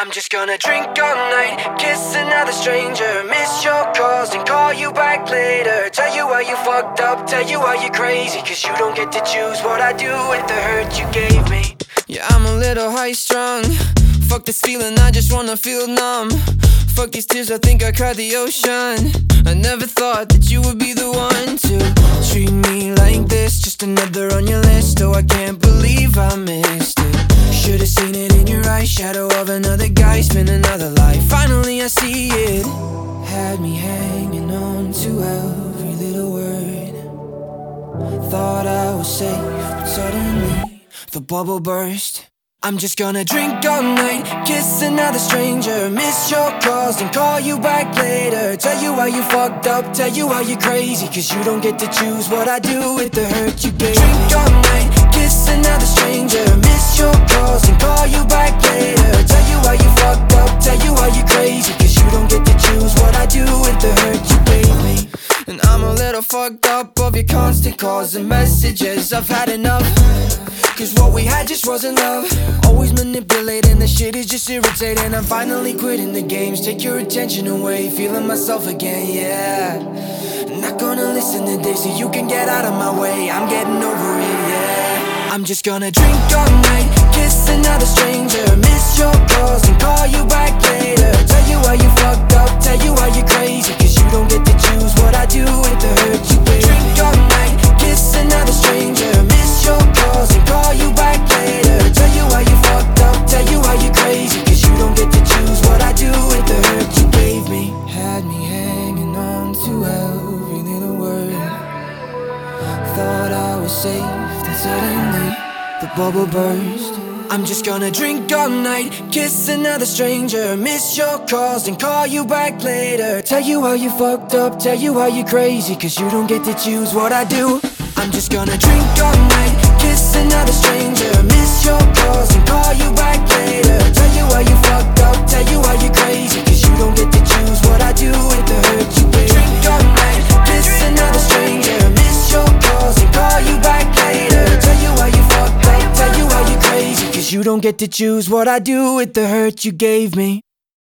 I'm just gonna drink all night, kiss another stranger, miss your calls and call you back later. Tell you how you fucked up, tell you how you crazy, cause you don't get to choose what I do with the hurt you gave me. Yeah, I'm a little high-strung. Fuck this feeling, I just wanna feel numb. Fuck these tears, I think I cried the ocean. I never thought that you would be the one to treat me like this. Just another on your list, oh I can't believe I missed it. Should've seen it in your eyes, shadow of another guy, spin another life. Finally I see it. Had me hanging on to every little word. Thought I was safe, but suddenly the bubble burst. I'm just gonna drink all night, kiss another stranger, miss your calls and call you back later. Tell you how you fucked up, tell you how you're crazy, cause you don't get to choose what I do with the hurt you gave. Drink all night, kiss another stranger, miss your calls and call you back later. Tell you how you fucked up, tell you how you're crazy, cause you don't get to choose what I do with the hurt you gave me. And I'm a little fucked up of your constant calls and messages. I've had enough, cause what we had just wasn't love. Always manipulating, the shit is just irritating. I'm finally quitting the games, take your attention away, feeling myself again, yeah. Not gonna listen today so you can get out of my way, I'm getting over it, yeah. I'm just gonna drink all night, kiss another stranger, miss your calls and call you back later. Tell you how you fucked up, tell you how you're crazy, cause you don't get to choose what I do with the hurt you gave. Drink all night, kiss another stranger, miss your calls and call you back later. Tell you how you fucked up, tell you how you're crazy, cause you don't get to choose what I do with the hurt you gave me. Had me hanging on to every little word. Thought I was safe, then suddenly the bubble burst. I'm just gonna drink all night, kiss another stranger, miss your calls and call you back later. Tell you how you fucked up, tell you how you're crazy, cause you don't get to choose what I do. I'm just gonna drink all night, kiss another stranger, miss your calls and call you back later. Tell you how you fucked up, tell you how you're crazy, cause you don't get to choose what I do with the hurt you gave. Drink all night, kiss another stranger, miss your calls and call you back later. Tell you how you fucked up, tell you how you're crazy, cause you don't get to choose what I do with the hurt you gave me.